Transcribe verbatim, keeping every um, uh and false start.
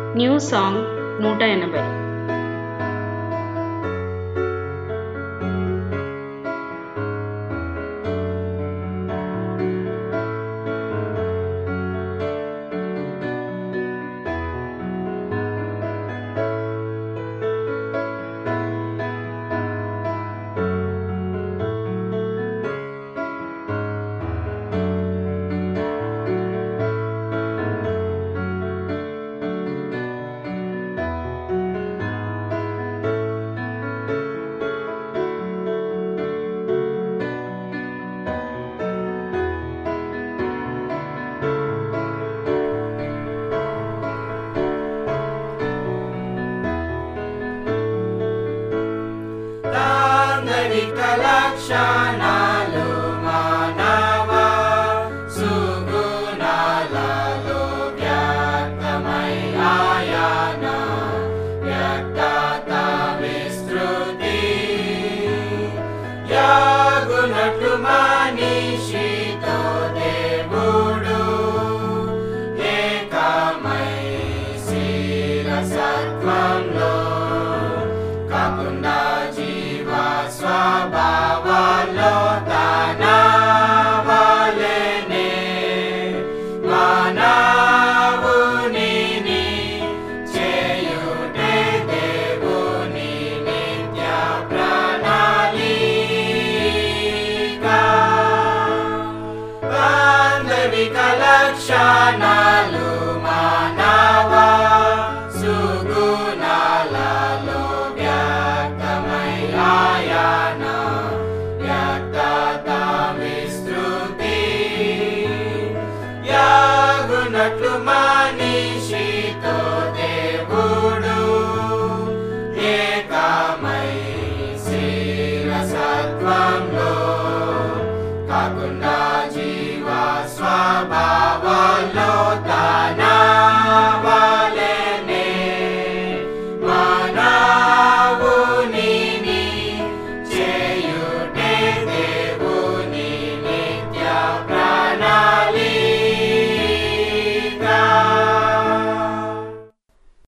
New song నూట ఎనభై. లక్షణాలు మానవ సుగుణాలలో వ్యక్తమై ఆయన వ్యక్తత విస్తృతి యాగునట్లు మనిషితో దేవుడు ఏకమై శీలసత్వంలో కాకుండా స్వభావాల్లో తన వలెనే మానవునిని చేయుటే దేవుని నిత్య ప్రణాళిక. వాస్తవిక లక్షణాలు మానవ సుగుణాలలో వ్యక్తమై ఆయన వ్యక్తత విస్తృతి యాగునట్లు మనిషితో దేవుడు ఏకమై శీలసత్వంలో కాకుండా